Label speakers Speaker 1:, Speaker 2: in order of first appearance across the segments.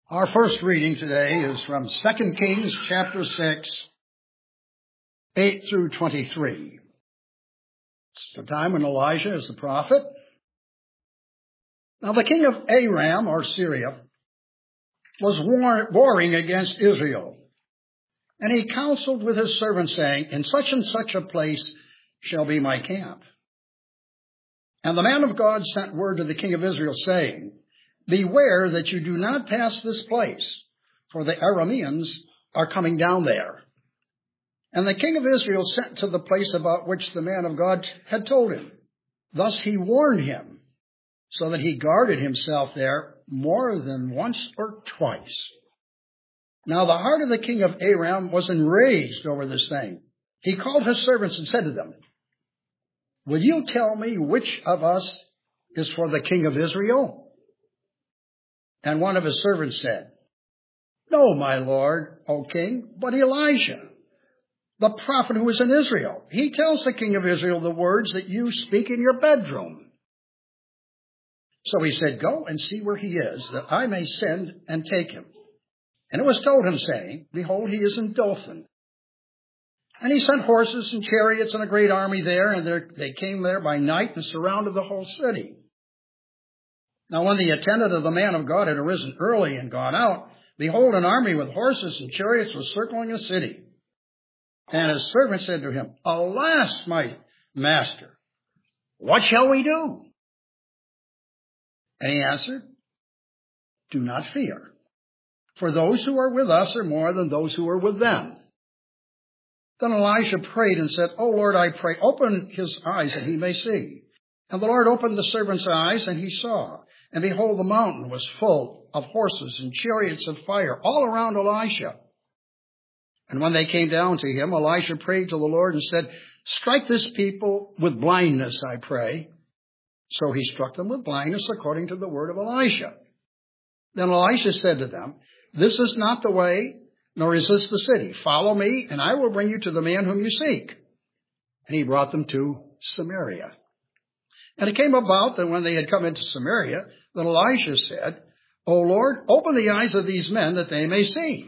Speaker 1: Our first reading today is from 2 Kings chapter 6, 8 through 23. It's the time when Elijah is the prophet. Now the king of Aram, or Syria, was warring against Israel. And he counseled with his servants, saying, in such and such a place shall be my camp. And the man of God sent word to the king of Israel, saying, beware that you do not pass this place, for the Arameans are coming down there. And the king of Israel sent to the place about which the man of God had told him. Thus he warned him, so that he guarded himself there more than once or twice. Now the heart of the king of Aram was enraged over this thing. He called his servants and said to them, will you tell me which of us is for the king of Israel? And one of his servants said, no, my lord, O king, but Elijah, the prophet who is in Israel. He tells the king of Israel the words that you speak in your bedroom. So he said, go and see where he is, that I may send and take him. And it was told him, saying, behold, he is in Dothan. And he sent horses and chariots and a great army there, and they came there by night and surrounded the whole city. Now when the attendant of the man of God had arisen early and gone out, behold, an army with horses and chariots was circling the city. And his servant said to him, alas, my master, what shall we do? And he answered, do not fear, for those who are with us are more than those who are with them. Then Elisha prayed and said, O Lord, I pray, open his eyes that he may see. And the Lord opened the servant's eyes, and he saw. And behold, the mountain was full of horses and chariots of fire all around Elisha. And when they came down to him, Elisha prayed to the Lord and said, strike this people with blindness, I pray. So he struck them with blindness according to the word of Elisha. Then Elisha said to them, this is not the way, nor is this the city. Follow me, and I will bring you to the man whom you seek. And he brought them to Samaria. And it came about that when they had come into Samaria, that Elisha said, O Lord, open the eyes of these men that they may see.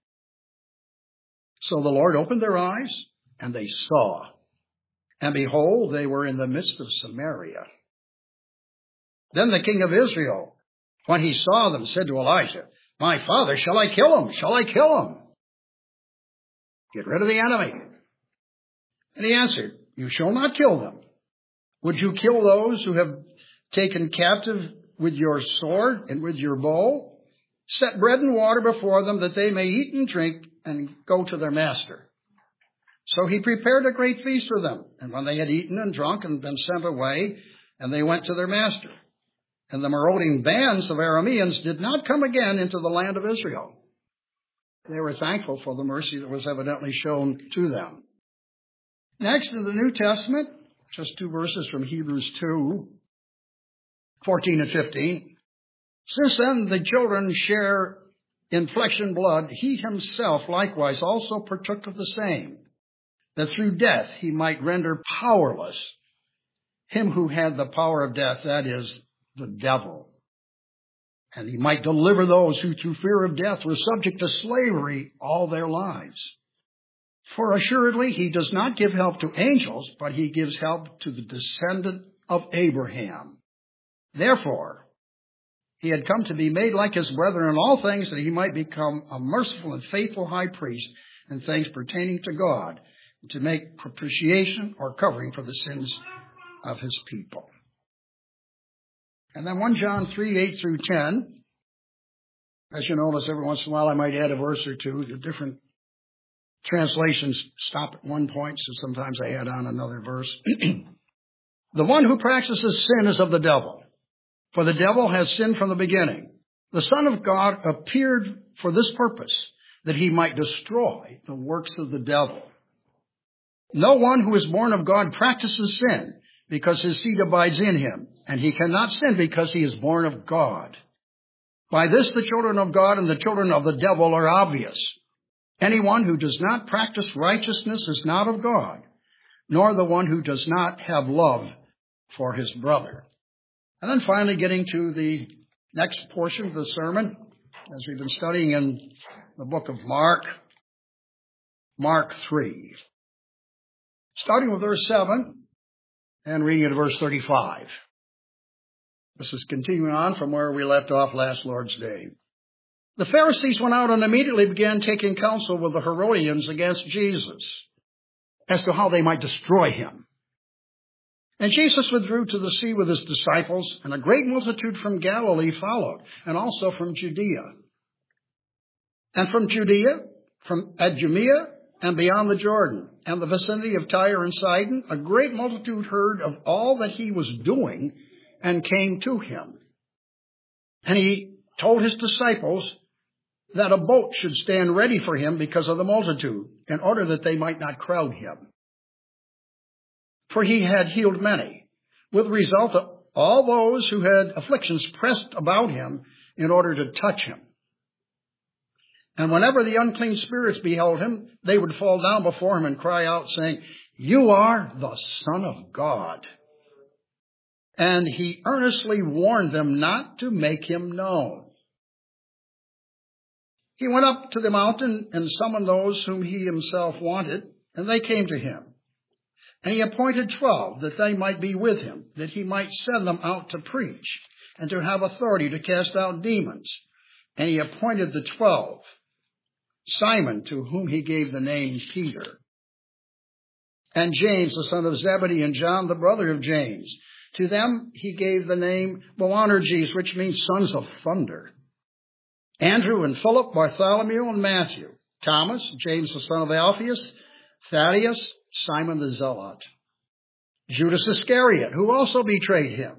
Speaker 1: So the Lord opened their eyes, and they saw. And behold, they were in the midst of Samaria. Then the king of Israel, when he saw them, said to Elisha, my father, shall I kill him? Shall I kill him? Get rid of the enemy. And he answered, you shall not kill them. Would you kill those who have taken captive with your sword and with your bow? Set bread and water before them that they may eat and drink and go to their master. So he prepared a great feast for them. And when they had eaten and drunk and been sent away, and they went to their master. And the marauding bands of Arameans did not come again into the land of Israel. They were thankful for the mercy that was evidently shown to them. Next in the New Testament, just two verses from Hebrews 2, 14 and 15. Since then the children share in flesh and blood, he himself likewise also partook of the same, that through death he might render powerless him who had the power of death, that is, the devil. And he might deliver those who through fear of death were subject to slavery all their lives. For assuredly he does not give help to angels, but he gives help to the descendant of Abraham. Therefore, he had come to be made like his brethren in all things, that he might become a merciful and faithful high priest in things pertaining to God, and to make propitiation or covering for the sins of his people. And then 1 John 3, 8 through 10. As you notice, every once in a while I might add a verse or two. The different translations stop at one point, so sometimes I add on another verse. The one who practices sin is of the devil, for the devil has sinned from the beginning. The Son of God appeared for this purpose, that he might destroy the works of the devil. No one who is born of God practices sin, because his seed abides in him, and he cannot sin because he is born of God. By this the children of God and the children of the devil are obvious. Anyone who does not practice righteousness is not of God, nor the one who does not have love for his brother. And then finally getting to the next portion of the sermon, as we've been studying in the book of Mark 3. Starting with verse 7 and reading at verse 35. This is continuing on from where we left off last Lord's Day. The Pharisees went out and immediately began taking counsel with the Herodians against Jesus as to how they might destroy him. And Jesus withdrew to the sea with his disciples, and a great multitude from Galilee followed, and also from Judea. And from Judea, from Idumea, and beyond the Jordan, and the vicinity of Tyre and Sidon, a great multitude heard of all that he was doing, and came to him. And he told his disciples that a boat should stand ready for him because of the multitude, in order that they might not crowd him. For he had healed many, with the result that all those who had afflictions pressed about him in order to touch him. And whenever the unclean spirits beheld him, they would fall down before him and cry out, saying, "You are the Son of God." And he earnestly warned them not to make him known. He went up to the mountain and summoned those whom he himself wanted, and they came to him. And he appointed 12 that they might be with him, that he might send them out to preach and to have authority to cast out demons. And he appointed the 12, Simon, to whom he gave the name Peter, and James, the son of Zebedee, and John, the brother of James. To them he gave the name Boanerges, which means sons of thunder. Andrew and Philip, Bartholomew and Matthew, Thomas, James the son of Alphaeus, Thaddeus, Simon the Zealot, Judas Iscariot, who also betrayed him.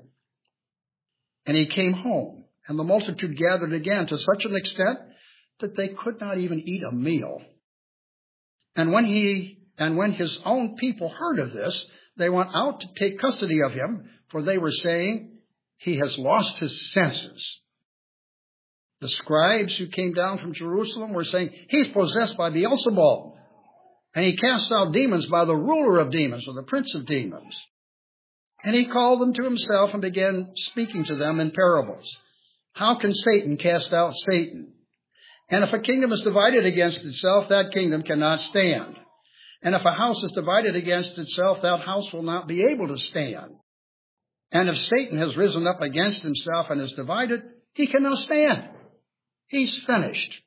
Speaker 1: And he came home, and the multitude gathered again to such an extent that they could not even eat a meal. And when his own people heard of this, they went out to take custody of him, for they were saying, "He has lost his senses." The scribes who came down from Jerusalem were saying, "He's possessed by Beelzebul, and he casts out demons by the ruler of demons," or the prince of demons. And he called them to himself and began speaking to them in parables. "How can Satan cast out Satan? And if a kingdom is divided against itself, that kingdom cannot stand. And if a house is divided against itself, that house will not be able to stand. And if Satan has risen up against himself and is divided, he cannot stand. He's finished.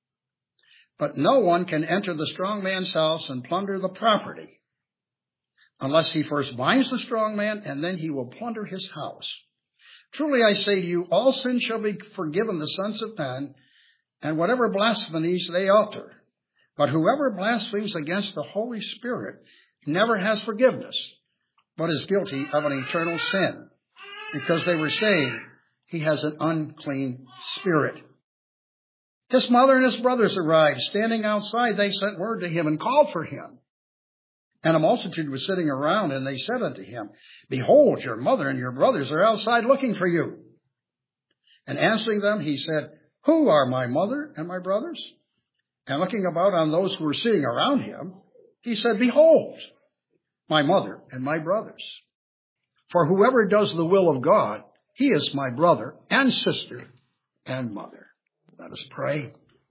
Speaker 1: But no one can enter the strong man's house and plunder the property, unless he first binds the strong man, and then he will plunder his house. Truly I say to you, all sins shall be forgiven the sons of men, and whatever blasphemies they utter. But whoever blasphemes against the Holy Spirit never has forgiveness, but is guilty of an eternal sin, because they were saying he has an unclean spirit. His mother and his brothers arrived. Standing outside, they sent word to him and called for him. And a multitude was sitting around, and they said unto him, "Behold, your mother and your brothers are outside looking for you." And answering them, he said, "Who are my mother and my brothers?" And looking about on those who were sitting around him, he said, "Behold, my mother and my brothers. For whoever does the will of God, he is my brother and sister and mother." Let us pray.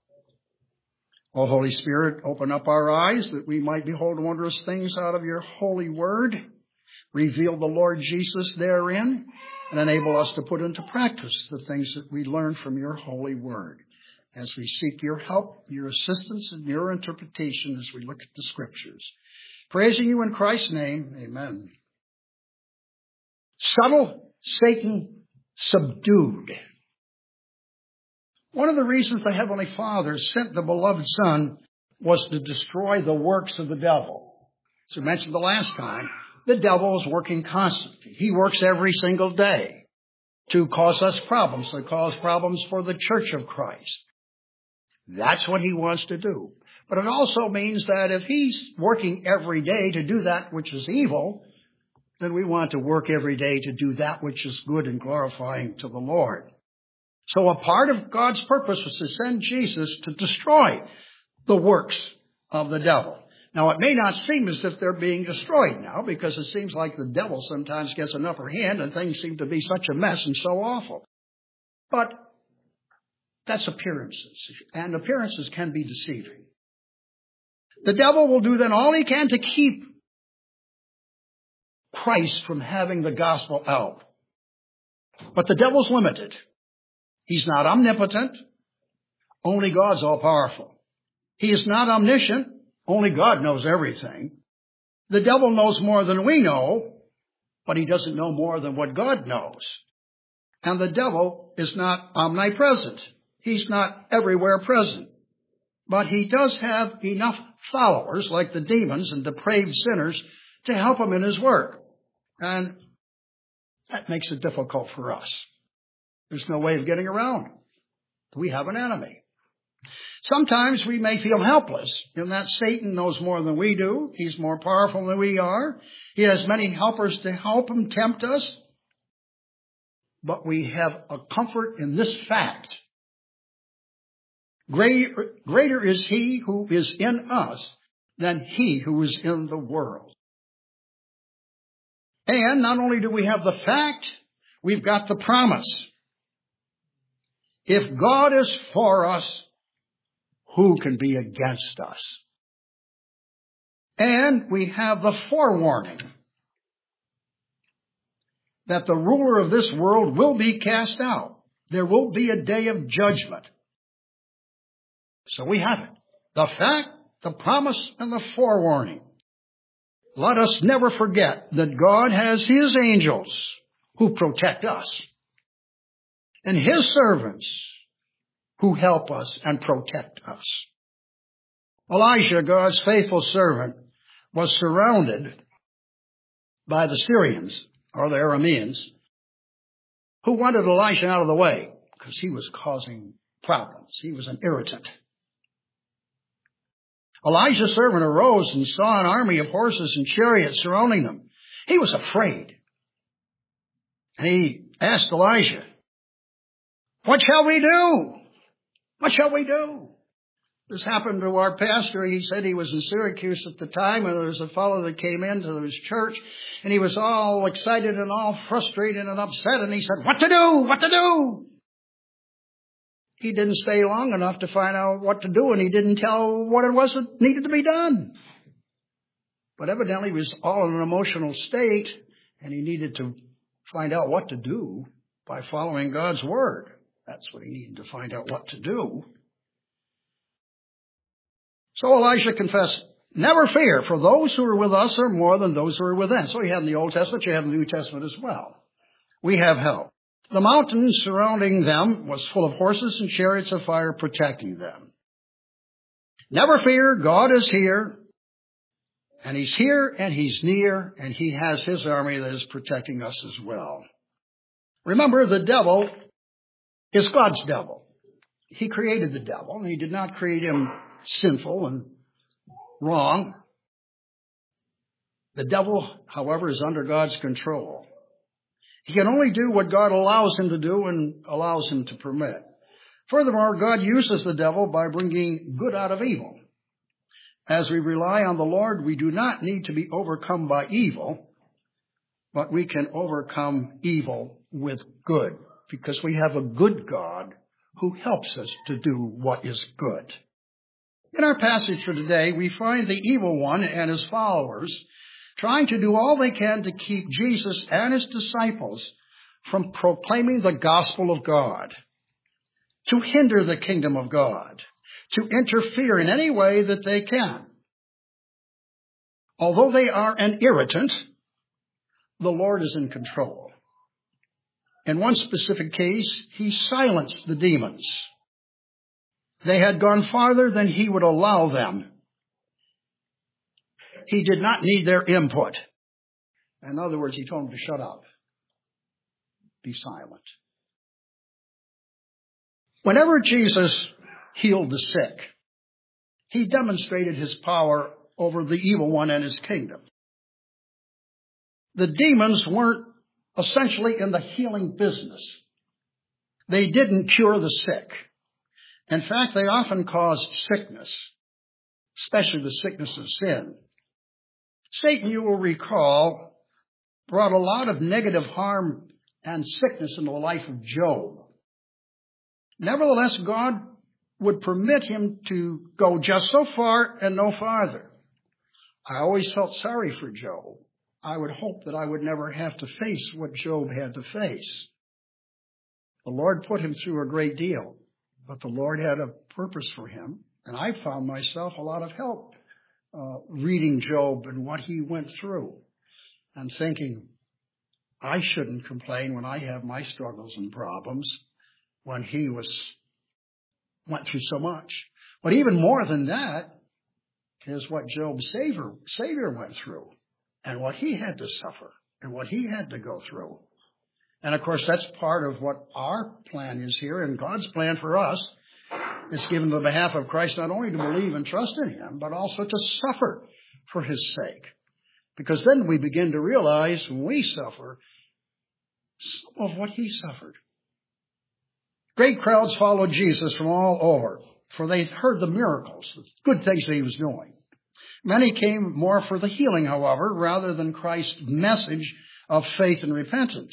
Speaker 1: O Holy Spirit, open up our eyes that we might behold wondrous things out of your holy word. Reveal the Lord Jesus therein, and enable us to put into practice the things that we learn from your holy word, as we seek your help, your assistance, and your interpretation as we look at the scriptures. Praising you in Christ's name, amen. Subtle Satan subdued. One of the reasons the Heavenly Father sent the beloved Son was to destroy the works of the devil. As we mentioned the last time, the devil is working constantly. He works every single day to cause us problems, to cause problems for the church of Christ. That's what he wants to do. But it also means that if he's working every day to do that which is evil, then we want to work every day to do that which is good and glorifying to the Lord. So a part of God's purpose was to send Jesus to destroy the works of the devil. Now, it may not seem as if they're being destroyed now, because it seems like the devil sometimes gets an upper hand and things seem to be such a mess and so awful. But That's appearances. And appearances can be deceiving. The devil will do then all he can to keep Christ from having the gospel out. But the devil's limited. He's not omnipotent. Only God's all-powerful. He is not omniscient. Only God knows everything. The devil knows more than we know, but he doesn't know more than what God knows. And the devil is not omnipresent. He's not everywhere present. But he does have enough followers, like the demons and depraved sinners, to help him in his work. And that makes it difficult for us. There's no way of getting around it. We have an enemy. Sometimes we may feel helpless in that Satan knows more than we do. He's more powerful than we are. He has many helpers to help him tempt us. But we have a comfort in this fact. Greater is he who is in us than he who is in the world. And not only do we have the fact, we've got the promise. If God is for us, who can be against us? And we have the forewarning that the ruler of this world will be cast out. There will be a day of judgment. So we have it. The fact, the promise, and the forewarning. Let us never forget that God has his angels who protect us, and his servants who help us and protect us. Elijah, God's faithful servant, was surrounded by the Syrians, or the Arameans, who wanted Elisha out of the way because he was causing problems. He was an irritant. Elijah's servant arose and saw an army of horses and chariots surrounding them. He was afraid. And he asked Elijah, "What shall we do? What shall we do?" This happened to our pastor. He said he was in Syracuse at the time, and there was a fellow that came into his church, and he was all excited and all frustrated and upset, and he said, "What to do? What to do?" He didn't stay long enough to find out what to do, and he didn't tell what it was that needed to be done. But evidently he was all in an emotional state, and he needed to find out what to do by following God's word. That's what he needed to find out what to do. So Elisha confessed, "Never fear, for those who are with us are more than those who are with them." So you have in the Old Testament, you have in the New Testament as well. We have help. The mountain surrounding them was full of horses and chariots of fire protecting them. Never fear, God is here. And he's here and he's near, and he has his army that is protecting us as well. Remember, the devil is God's devil. He created the devil, and he did not create him sinful and wrong. The devil, however, is under God's control. He can only do what God allows him to do and allows him to permit. Furthermore, God uses the devil by bringing good out of evil. As we rely on the Lord, we do not need to be overcome by evil, but we can overcome evil with good, because we have a good God who helps us to do what is good. In our passage for today, we find the evil one and his followers trying to do all they can to keep Jesus and his disciples from proclaiming the gospel of God, to hinder the kingdom of God, to interfere in any way that they can. Although they are an irritant, the Lord is in control. In one specific case, he silenced the demons. They had gone farther than he would allow them. He did not need their input. In other words, he told them to shut up. Be silent. Whenever Jesus healed the sick, he demonstrated his power over the evil one and his kingdom. The demons weren't essentially in the healing business. They didn't cure the sick. In fact, they often caused sickness, especially the sickness of sin. Satan, you will recall, brought a lot of negative harm and sickness into the life of Job. Nevertheless, God would permit him to go just so far and no farther. I always felt sorry for Job. I would hope that I would never have to face what Job had to face. The Lord put him through a great deal, but the Lord had a purpose for him, and I found myself a lot of help reading Job and what he went through and thinking, I shouldn't complain when I have my struggles and problems when he went through so much. But even more than that is what Job's Savior went through and what he had to suffer and what he had to go through. And of course, that's part of what our plan is here, and God's plan for us is given on behalf of Christ not only to believe and trust in him, but also to suffer for his sake. Because then we begin to realize when we suffer some of what he suffered. Great crowds followed Jesus from all over, for they heard the miracles, the good things that he was doing. Many came more for the healing, however, rather than Christ's message of faith and repentance.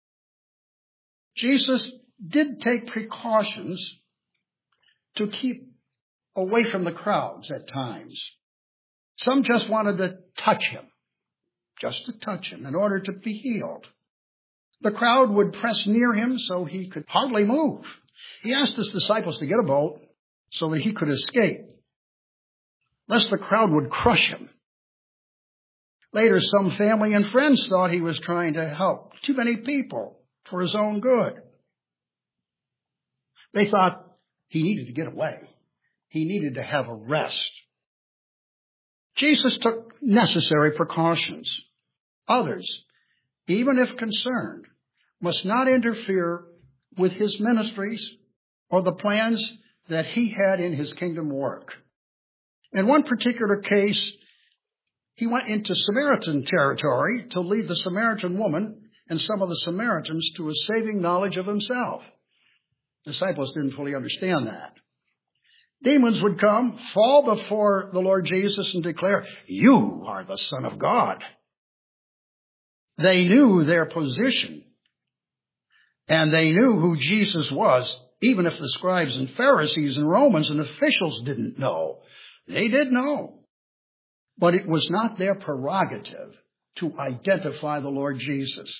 Speaker 1: Jesus did take precautions to keep away from the crowds at times. Some just wanted to touch him in order to be healed. The crowd would press near him so he could hardly move. He asked his disciples to get a boat so that he could escape, lest the crowd would crush him. Later, some family and friends thought he was trying to help too many people for his own good. They thought he needed to get away. He needed to have a rest. Jesus took necessary precautions. Others, even if concerned, must not interfere with his ministries or the plans that he had in his kingdom work. In one particular case, he went into Samaritan territory to lead the Samaritan woman and some of the Samaritans to a saving knowledge of himself. Disciples didn't fully understand that. Demons would come, fall before the Lord Jesus and declare, "You are the Son of God." They knew their position, and they knew who Jesus was, even if the scribes and Pharisees and Romans and officials didn't know. They did know. But it was not their prerogative to identify the Lord Jesus.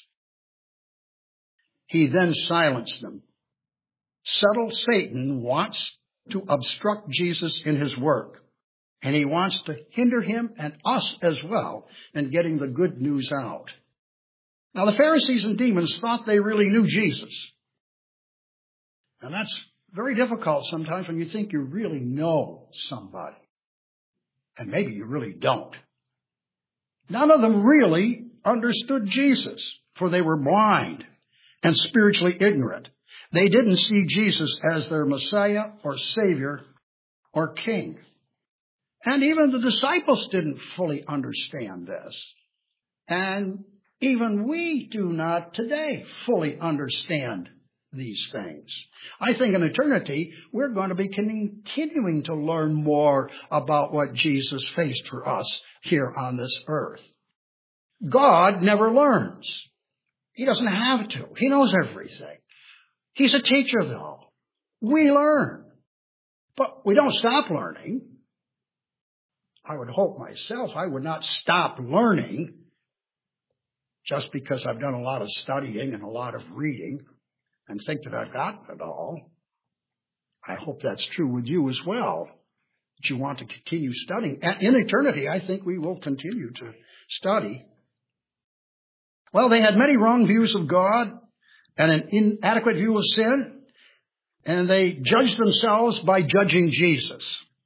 Speaker 1: He then silenced them. Subtle Satan wants to obstruct Jesus in his work, and he wants to hinder him and us as well in getting the good news out. Now, the Pharisees and demons thought they really knew Jesus. And that's very difficult sometimes when you think you really know somebody. And maybe you really don't. None of them really understood Jesus, for they were blind and spiritually ignorant. They didn't see Jesus as their Messiah or Savior or King. And even the disciples didn't fully understand this. And even we do not today fully understand these things. I think in eternity, we're going to be continuing to learn more about what Jesus faced for us here on this earth. God never learns. He doesn't have to. He knows everything. He's a teacher, though. We learn. But we don't stop learning. I would hope myself I would not stop learning just because I've done a lot of studying and a lot of reading and think that I've gotten it all. I hope that's true with you as well, that you want to continue studying. In eternity, I think we will continue to study. Well, they had many wrong views of God and an inadequate view of sin, and they judged themselves by judging Jesus.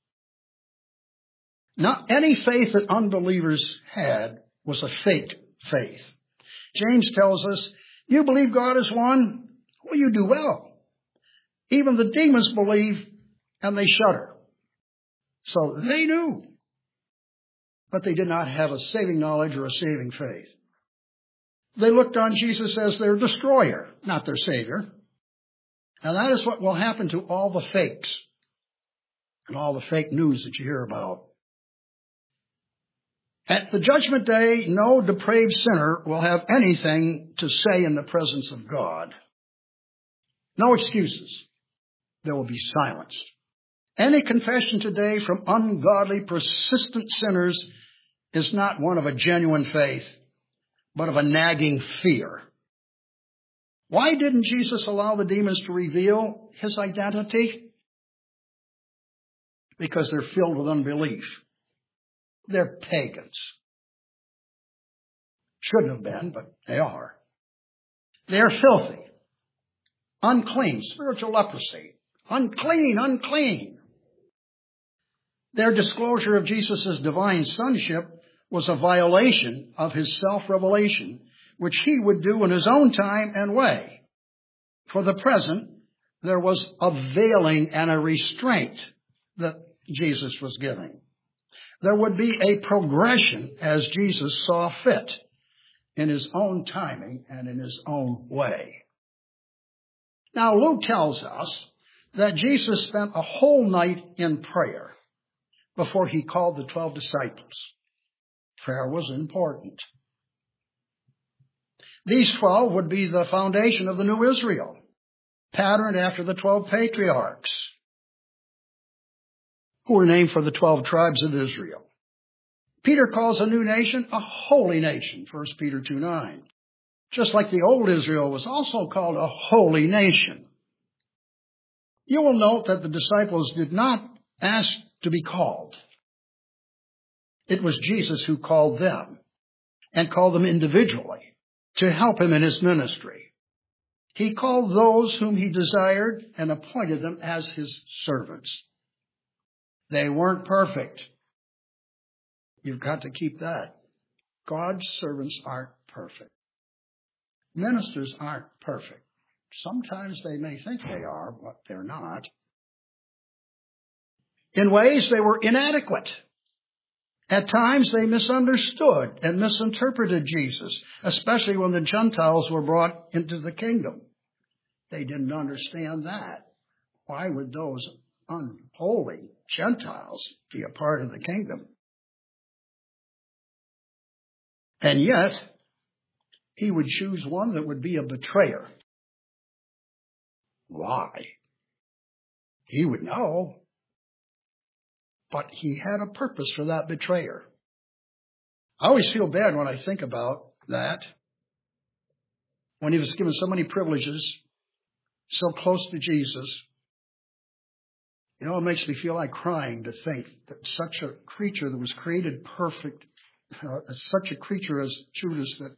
Speaker 1: Not any faith that unbelievers had was a fake faith. James tells us, you believe God is one? Well, you do well. Even the demons believe and they shudder. So they knew, but they did not have a saving knowledge or a saving faith. They looked on Jesus as their destroyer, not their Savior. And that is what will happen to all the fakes and all the fake news that you hear about. At the judgment day, no depraved sinner will have anything to say in the presence of God. No excuses. there will be silenced. Any confession today from ungodly, persistent sinners is not one of a genuine faith, but of a nagging fear. Why didn't Jesus allow the demons to reveal his identity? Because they're filled with unbelief. They're pagans. Shouldn't have been, but they are. They're filthy, unclean, spiritual leprosy. Unclean, unclean. Their disclosure of Jesus' divine sonship was a violation of his self-revelation, which he would do in his own time and way. For the present, there was a veiling and a restraint that Jesus was giving. There would be a progression as Jesus saw fit in his own timing and in his own way. Now, Luke tells us that Jesus spent a whole night in prayer before he called the 12 disciples. Prayer was important. These 12 would be the foundation of the new Israel, patterned after the 12 patriarchs, who were named for the 12 tribes of Israel. Peter calls a new nation a holy nation, 1 Peter 2:9. Just like the old Israel was also called a holy nation. You will note that the disciples did not ask to be called. It was Jesus who called them, and called them individually to help him in his ministry. He called those whom he desired and appointed them as his servants. They weren't perfect. You've got to keep that. God's servants aren't perfect. Ministers aren't perfect. Sometimes they may think they are, but they're not. In ways, they were inadequate. At times, they misunderstood and misinterpreted Jesus, especially when the Gentiles were brought into the kingdom. They didn't understand that. Why would those unholy Gentiles be a part of the kingdom? And yet, he would choose one that would be a betrayer. Why? He would know. But he had a purpose for that betrayer. I always feel bad when I think about that. When he was given so many privileges, so close to Jesus. You know, it makes me feel like crying to think that such a creature that was created perfect, such a creature as Judas that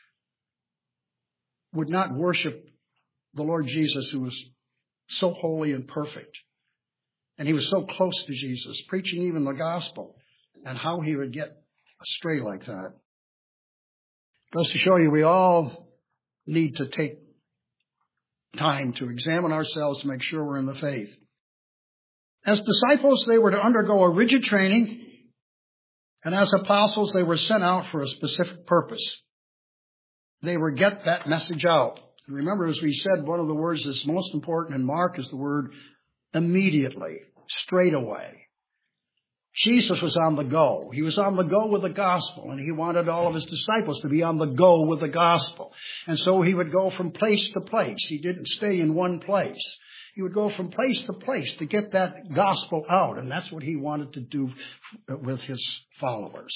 Speaker 1: would not worship the Lord Jesus, who was so holy and perfect. And he was so close to Jesus, preaching even the gospel, and how he would get astray like that. Goes to show you we all need to take time to examine ourselves to make sure we're in the faith. As disciples, they were to undergo a rigid training, and as apostles, they were sent out for a specific purpose. They were get that message out. Remember, as we said, one of the words that's most important in Mark is the word immediately, straight away. Jesus was on the go. He was on the go with the gospel, and he wanted all of his disciples to be on the go with the gospel. And so he would go from place to place. He didn't stay in one place. He would go from place to place to get that gospel out, and that's what he wanted to do with his followers.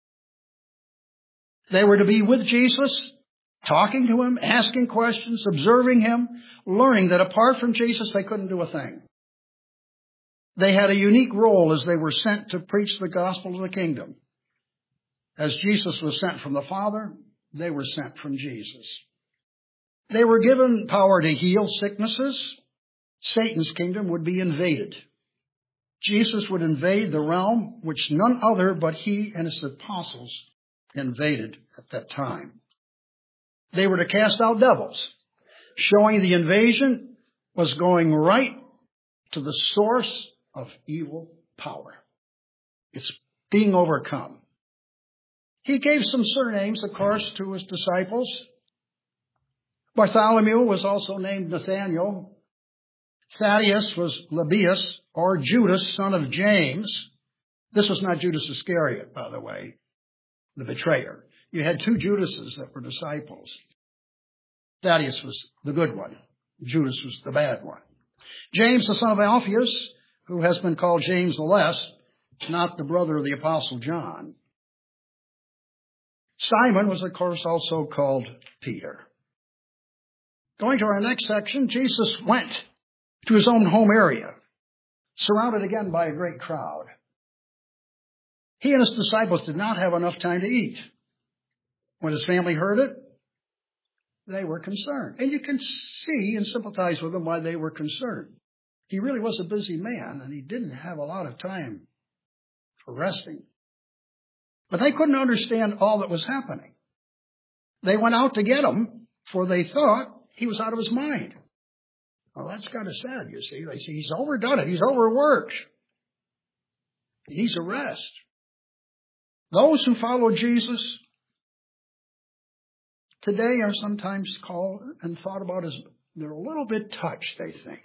Speaker 1: They were to be with Jesus, talking to him, asking questions, observing him, learning that apart from Jesus, they couldn't do a thing. They had a unique role as they were sent to preach the gospel of the kingdom. As Jesus was sent from the Father, they were sent from Jesus. They were given power to heal sicknesses. Satan's kingdom would be invaded. Jesus would invade the realm which none other but he and his apostles invaded at that time. They were to cast out devils, showing the invasion was going right to the source of evil power. It's being overcome. He gave some surnames, of course, to his disciples. Bartholomew was also named Nathaniel. Thaddeus was Lebbaeus, or Judas, son of James. This was not Judas Iscariot, by the way, the betrayer. You had two Judases that were disciples. Thaddeus was the good one. Judas was the bad one. James, the son of Alphaeus, who has been called James the Less, not the brother of the Apostle John. Simon was, of course, also called Peter. Going to our next section, Jesus went to his own home area, surrounded again by a great crowd. He and his disciples did not have enough time to eat. When his family heard it, they were concerned. And you can see and sympathize with them why they were concerned. He really was a busy man, and he didn't have a lot of time for resting. But they couldn't understand all that was happening. They went out to get him, for they thought he was out of his mind. Well, that's kind of sad, you see. They say he's overdone it. He's overworked. He needs a rest. Those who follow Jesus today are sometimes called and thought about as they're a little bit touched, they think.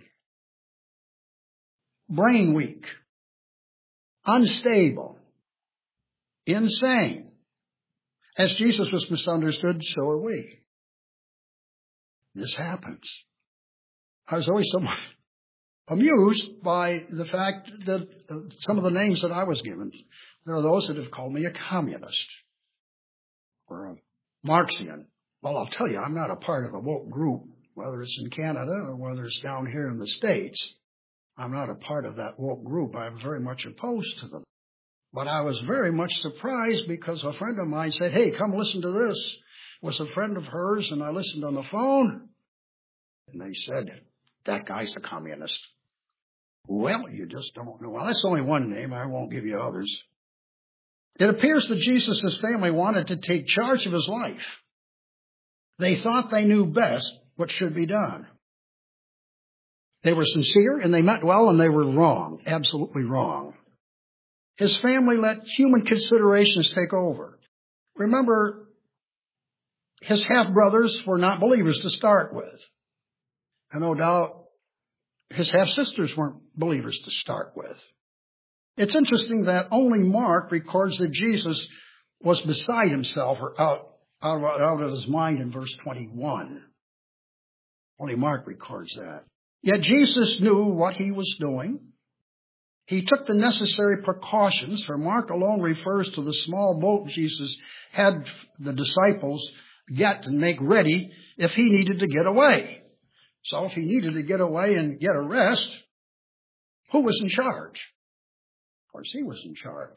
Speaker 1: Brain weak, unstable, insane. As Jesus was misunderstood, so are we. This happens. I was always somewhat amused by the fact that some of the names that I was given, there are those that have called me a communist or a Marxian. Well, I'll tell you, I'm not a part of a woke group, whether it's in Canada or whether it's down here in the States. I'm not a part of that woke group. I'm very much opposed to them. But I was very much surprised because a friend of mine said, hey, come listen to this. It was a friend of hers, and I listened on the phone. And they said, that guy's a communist. Well, you just don't know. Well, that's only one name. I won't give you others. It appears that Jesus' family wanted to take charge of his life. They thought they knew best what should be done. They were sincere, and they meant well, and they were wrong, absolutely wrong. His family let human considerations take over. Remember, his half-brothers were not believers to start with. And no doubt, his half-sisters weren't believers to start with. It's interesting that only Mark records that Jesus was beside himself or out of his mind in verse 21. Only Mark records that. Yet Jesus knew what he was doing. He took the necessary precautions, for Mark alone refers to the small boat Jesus had the disciples get and make ready if he needed to get away. So if he needed to get away and get a rest, who was in charge? Of course, he was in charge.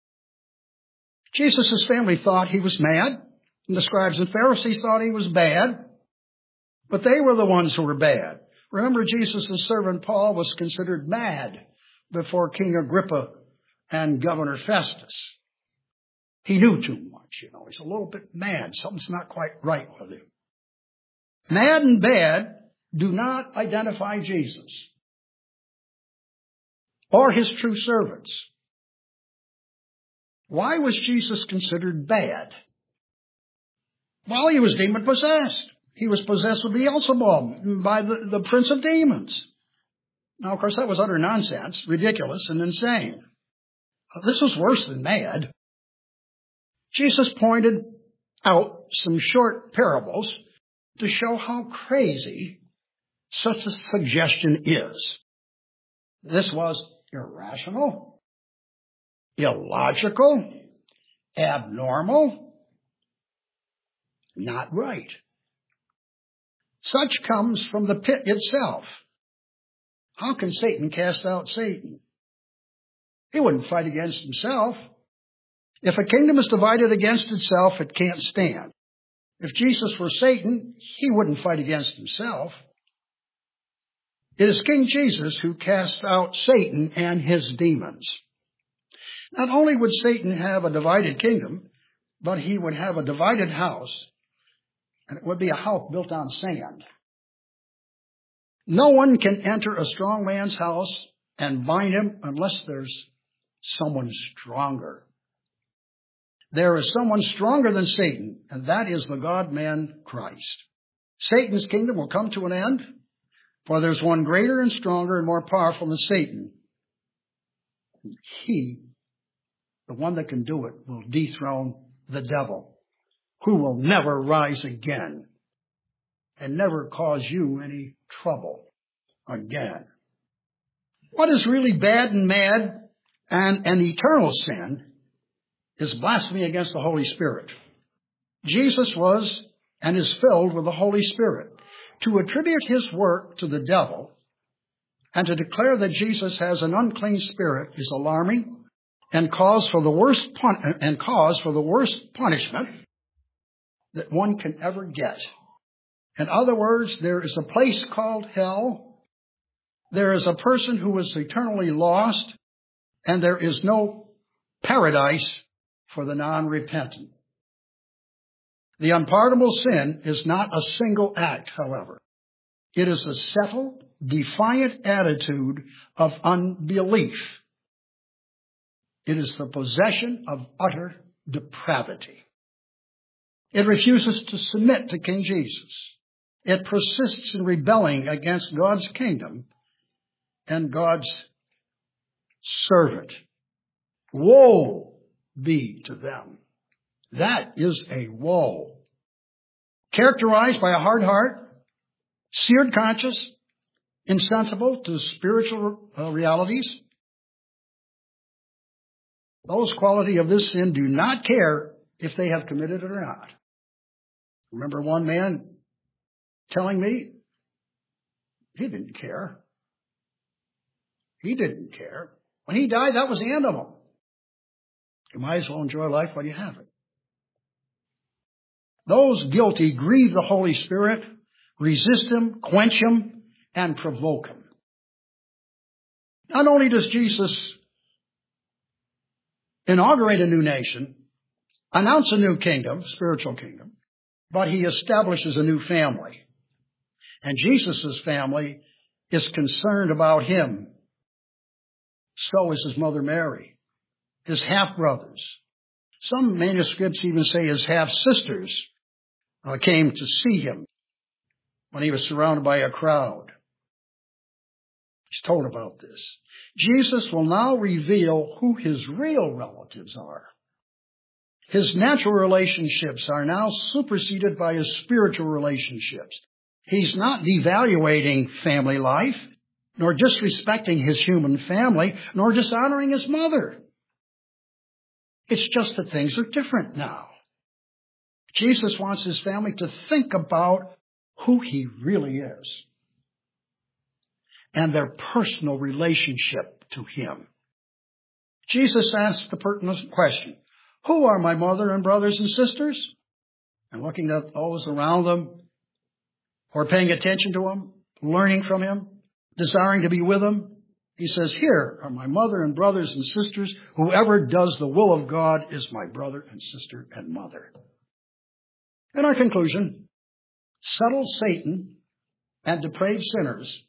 Speaker 1: Jesus' family thought he was mad, and the scribes and Pharisees thought he was bad, but they were the ones who were bad. Remember, Jesus' servant Paul was considered mad before King Agrippa and Governor Festus. He knew too much, He's a little bit mad. Something's not quite right with him. Mad and bad do not identify Jesus or his true servants. Why was Jesus considered bad? Well, he was demon-possessed. He was possessed with Beelzebub by the prince of demons. Now, of course, that was utter nonsense, ridiculous, and insane. This was worse than mad. Jesus pointed out some short parables to show how crazy such a suggestion is. This was irrational, illogical, abnormal, not right. Such comes from the pit itself. How can Satan cast out Satan? He wouldn't fight against himself. If a kingdom is divided against itself, it can't stand. If Jesus were Satan, he wouldn't fight against himself. It is King Jesus who casts out Satan and his demons. Not only would Satan have a divided kingdom, but he would have a divided house, and it would be a house built on sand. No one can enter a strong man's house and bind him unless there's someone stronger. There is someone stronger than Satan, and that is the God-man Christ. Satan's kingdom will come to an end, for there's one greater and stronger and more powerful than Satan. He, the one that can do it, will dethrone the devil, who will never rise again and never cause you any trouble again. What is really bad and mad and an eternal sin is blasphemy against the Holy Spirit. Jesus was and is filled with the Holy Spirit. To attribute his work to the devil and to declare that Jesus has an unclean spirit is alarming and cause for the worst punishment that one can ever get. In other words, there is a place called hell. There is a person who is eternally lost, and there is no paradise for the non-repentant. The unpardonable sin is not a single act, however. It is a settled, defiant attitude of unbelief. It is the possession of utter depravity. It refuses to submit to King Jesus. It persists in rebelling against God's kingdom and God's servant. Woe be to them. That is a woe. Characterized by a hard heart, seared conscience, insensible to spiritual realities. Those qualities of this sin do not care if they have committed it or not. Remember one man telling me he didn't care. He didn't care. When he died, that was the end of him. You might as well enjoy life while you have it. Those guilty grieve the Holy Spirit, resist him, quench him, and provoke him. Not only does Jesus inaugurate a new nation, announce a new kingdom, spiritual kingdom, but he establishes a new family. And Jesus' family is concerned about him. So is his mother Mary, his half-brothers. Some manuscripts even say his half-sisters came to see him when he was surrounded by a crowd. He's told about this. Jesus will now reveal who his real relatives are. His natural relationships are now superseded by his spiritual relationships. He's not devaluating family life, nor disrespecting his human family, nor dishonoring his mother. It's just that things are different now. Jesus wants his family to think about who he really is and their personal relationship to him. Jesus asked the pertinent question, who are my mother and brothers and sisters? And looking at those around them, who are paying attention to him, learning from him, desiring to be with him, he says, here are my mother and brothers and sisters. Whoever does the will of God is my brother and sister and mother. In our conclusion, subtle Satan and depraved sinners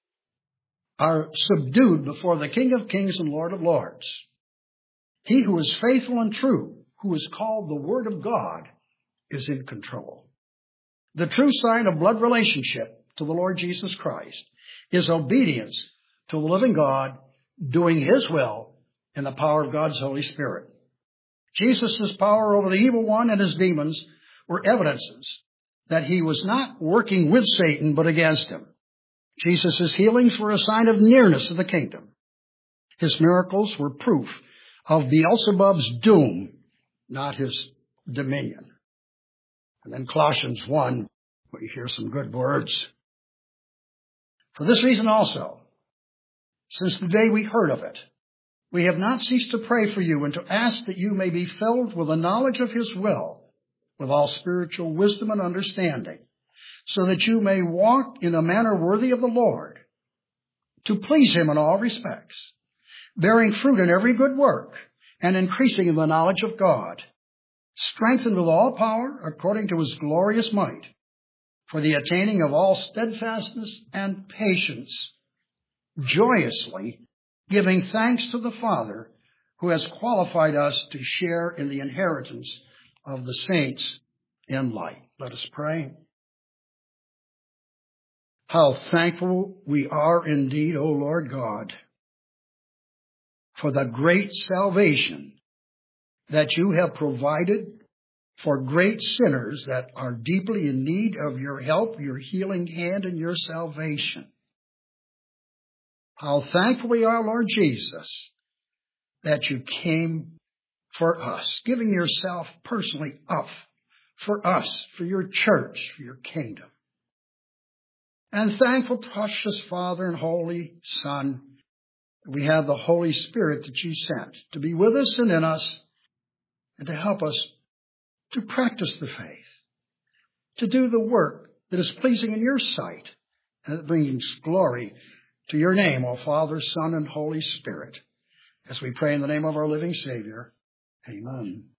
Speaker 1: are subdued before the King of Kings and Lord of Lords. He who is faithful and true, who is called the Word of God, is in control. The true sign of blood relationship to the Lord Jesus Christ is obedience to the living God, doing his will in the power of God's Holy Spirit. Jesus' power over the evil one and his demons were evidences that he was not working with Satan but against him. Jesus' healings were a sign of nearness to the kingdom. His miracles were proof of Beelzebub's doom, not his dominion. And then Colossians 1, we hear some good words. For this reason also, since the day we heard of it, we have not ceased to pray for you and to ask that you may be filled with the knowledge of his will, with all spiritual wisdom and understanding, so that you may walk in a manner worthy of the Lord, to please him in all respects, bearing fruit in every good work, and increasing in the knowledge of God, strengthened with all power according to his glorious might, for the attaining of all steadfastness and patience, joyously giving thanks to the Father who has qualified us to share in the inheritance of the saints in light. Let us pray. How thankful we are indeed, O Lord God, for the great salvation that you have provided for great sinners that are deeply in need of your help, your healing hand, and your salvation. How thankful we are, Lord Jesus, that you came for us, giving yourself personally up for us, for your church, for your kingdom. And thankful, precious Father and Holy Son, that we have the Holy Spirit that you sent to be with us and in us and to help us to practice the faith, to do the work that is pleasing in your sight and that brings glory to your name, O Father, Son, and Holy Spirit. As we pray in the name of our living Savior, amen.